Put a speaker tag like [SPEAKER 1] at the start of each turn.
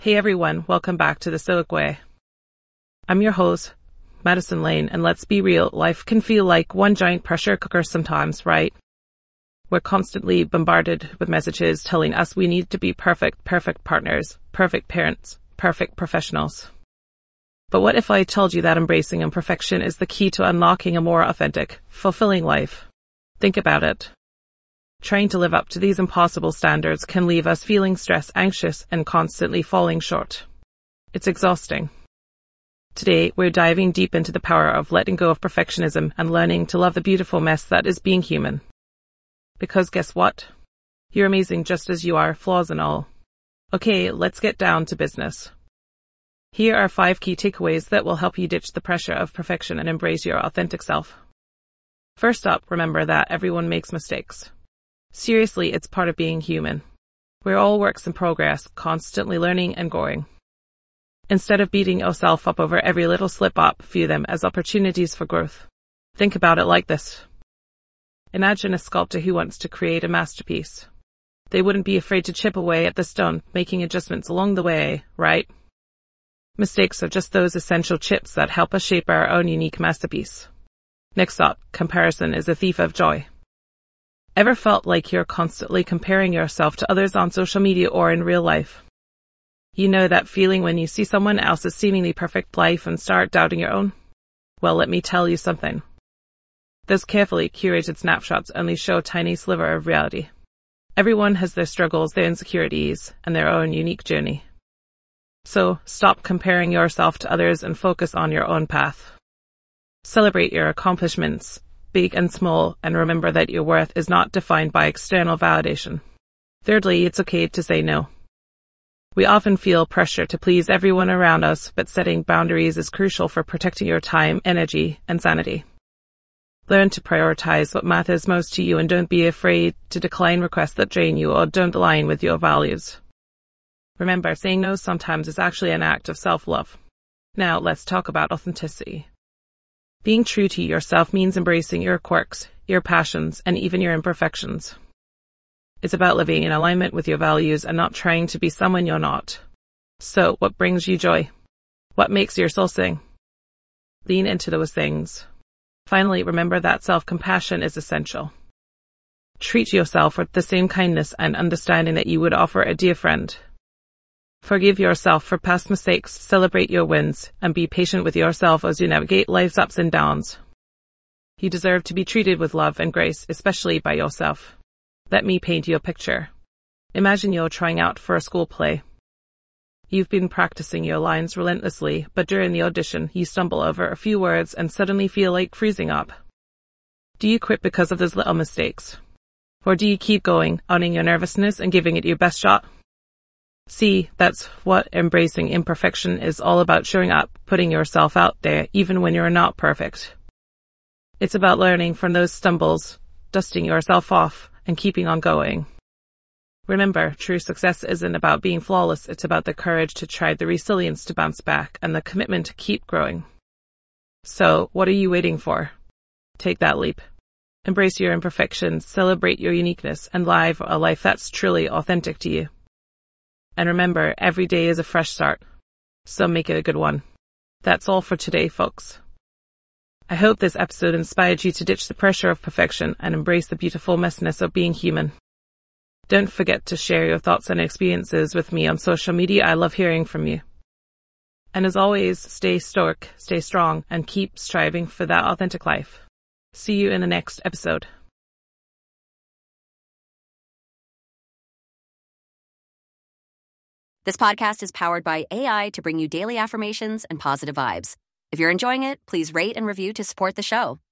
[SPEAKER 1] Hey everyone, welcome back to The Stoic Way. I'm your host, Madison Lane, and let's be real, life can feel like one giant pressure cooker sometimes, right? We're constantly bombarded with messages telling us we need to be perfect partners, perfect parents, perfect professionals. But what if I told you that embracing imperfection is the key to unlocking a more authentic, fulfilling life? Think about it. Trying to live up to these impossible standards can leave us feeling stressed, anxious, and constantly falling short. It's exhausting. Today, we're diving deep into the power of letting go of perfectionism and learning to love the beautiful mess that is being human. Because guess what? You're amazing just as you are, flaws and all. Okay, let's get down to business. Here are 5 key takeaways that will help you ditch the pressure of perfection and embrace your authentic self. First up, remember that everyone makes mistakes. Seriously, it's part of being human. We're all works in progress, constantly learning and growing. Instead of beating yourself up over every little slip-up, view them as opportunities for growth. Think about it like this. Imagine a sculptor who wants to create a masterpiece. They wouldn't be afraid to chip away at the stone, making adjustments along the way, right? Mistakes are just those essential chips that help us shape our own unique masterpiece. Next up, comparison is a thief of joy. Ever felt like you're constantly comparing yourself to others on social media or in real life? You know that feeling when you see someone else's seemingly perfect life and start doubting your own? Well, let me tell you something. Those carefully curated snapshots only show a tiny sliver of reality. Everyone has their struggles, their insecurities, and their own unique journey. So, stop comparing yourself to others and focus on your own path. Celebrate your accomplishments, big and small, and remember that your worth is not defined by external validation. Thirdly, it's okay to say no. We often feel pressure to please everyone around us, but setting boundaries is crucial for protecting your time, energy, and sanity. Learn to prioritize what matters most to you and don't be afraid to decline requests that drain you or don't align with your values. Remember, saying no sometimes is actually an act of self-love. Now, let's talk about authenticity. Being true to yourself means embracing your quirks, your passions, and even your imperfections. It's about living in alignment with your values and not trying to be someone you're not. So, what brings you joy? What makes your soul sing? Lean into those things. Finally, remember that self-compassion is essential. Treat yourself with the same kindness and understanding that you would offer a dear friend. Forgive yourself for past mistakes, celebrate your wins, and be patient with yourself as you navigate life's ups and downs. You deserve to be treated with love and grace, especially by yourself. Let me paint you a picture. Imagine you're trying out for a school play. You've been practicing your lines relentlessly, but during the audition, you stumble over a few words and suddenly feel like freezing up. Do you quit because of those little mistakes? Or do you keep going, owning your nervousness and giving it your best shot? See, that's what embracing imperfection is all about, showing up, putting yourself out there, even when you're not perfect. It's about learning from those stumbles, dusting yourself off, and keeping on going. Remember, true success isn't about being flawless, it's about the courage to try, the resilience to bounce back, and the commitment to keep growing. So, what are you waiting for? Take that leap. Embrace your imperfections, celebrate your uniqueness, and live a life that's truly authentic to you. And remember, every day is a fresh start, so make it a good one. That's all for today, folks. I hope this episode inspired you to ditch the pressure of perfection and embrace the beautiful messiness of being human. Don't forget to share your thoughts and experiences with me on social media. I love hearing from you. And as always, stay stoic, stay strong, and keep striving for that authentic life. See you in the next episode.
[SPEAKER 2] This podcast is powered by AI to bring you daily affirmations and positive vibes. If you're enjoying it, please rate and review to support the show.